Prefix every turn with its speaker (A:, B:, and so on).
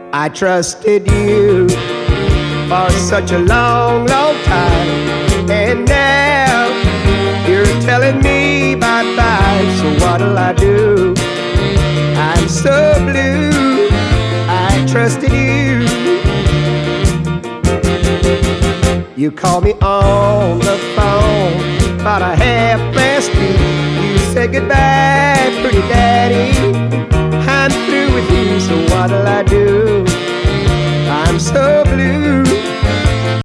A: I trusted you for such a long, long time, and now you're telling me bye-bye. So what'll I do? I'm so blue. I trusted you. You called me on the phone about 2:30. You said goodbye, pretty daddy. I'm through with you, so what'll I do? I'm so blue.